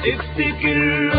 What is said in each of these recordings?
افتكر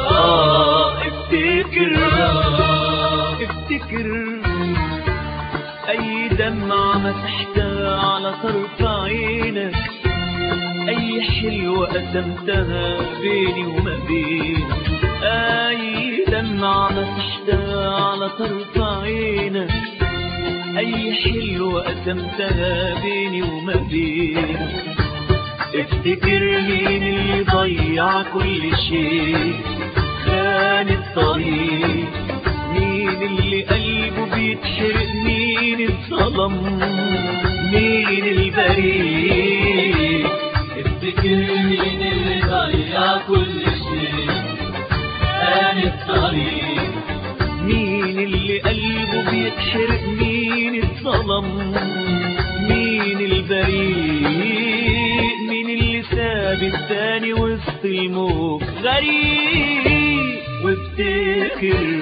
افتكر اي دمعة مسحتها على طرف عينك، اي حلوة قسمتها بيني وما بينك، اي دمعة مسحتها على طرف عينك، اي حلوة قسمتها بيني وما بينك. افتكر مين اللي ضيع كل شيء، خان الطريق، مين اللي قلبه بيتحرق، مين الظلم، مين البريء. افتكر مين اللي ضيع كل شيء، خان الطريق، مين اللي قلبه بيتحرق، مين الظلم، مين البريء، مين اللي ساب التاني وسط الموج غريب. وافتكر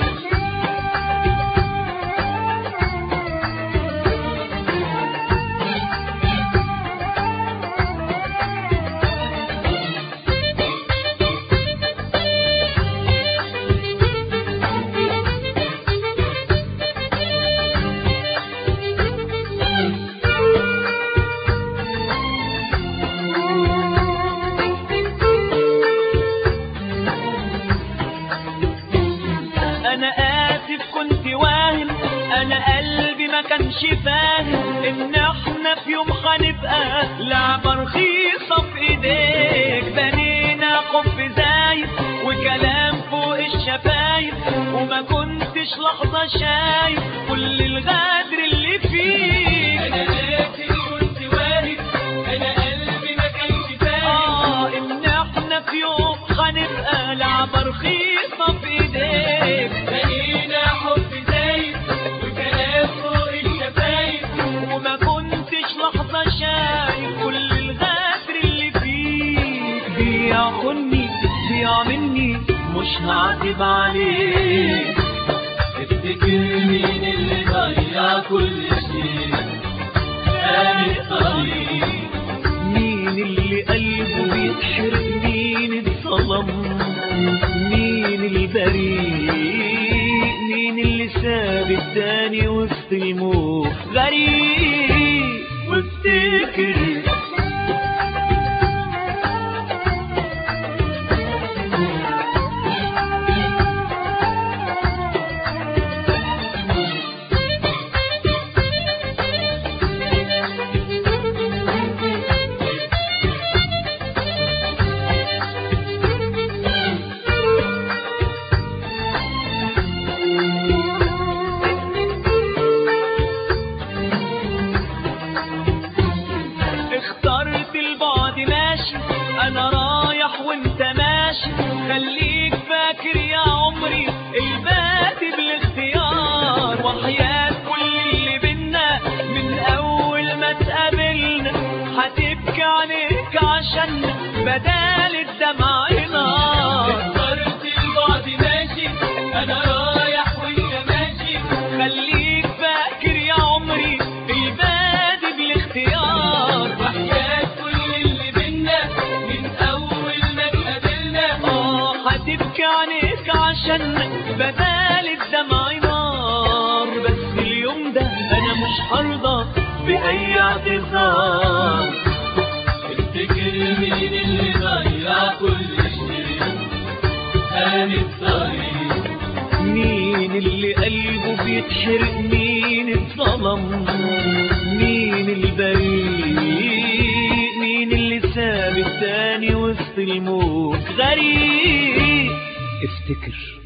أنا آسف كنت واهم، أنا قلبي ما كانش فاهم إن إحنا في يوم هنبقى لعبة رخيصة في إيديك. بنينا خف زايد وكلام فوق الشفايف، وما كنتش لحظة شايف كل الغدر اللي فيك. أنا آسف كنت واهم، أنا قلبي ما كانش فاهم إن إحنا في يوم هنبقى لعبة رخيصة في إيديك. بنينا حب زايد وكلام فوق الشفايف، وما كنتش لحظة شايف كل الغدر اللي فيك. بيعخني بيع مني مش هعتب عليك. افتكر مين اللي ضيع كل شيء، خان الطريق، مين اللي قلبه بيتحرق، مين الظلم، مين البريء، مين اللي ساب التاني وسط الموج غريب. وافتكر اخترت البعد ماشي، انا رايح وانت ماشي، خليك فاكر يا عمري البادئ بالاختيار. وحياة كل اللي بينا من اول ما اتقابلنا، هتبكي عليك عشان بدال الدمع نار. اخترت البعد ماشي، أنا رايح وأنت ماشي، خليك فاكر يا عمري البادئ بالاختيار. وحياة كل اللي بينا من أول ما اتقابلنا، هتبكي عليك عشان بدال الدمع نار. بس اليوم ده انا مش هرضى بأي اعتذار. افتكر مين اللي ضيع كل شيء، خان الطريق، مين اللي قلبه بيتحرق، مين الظلم، مين البريء، مين اللي ساب التاني وسط الموج غريب. افتكر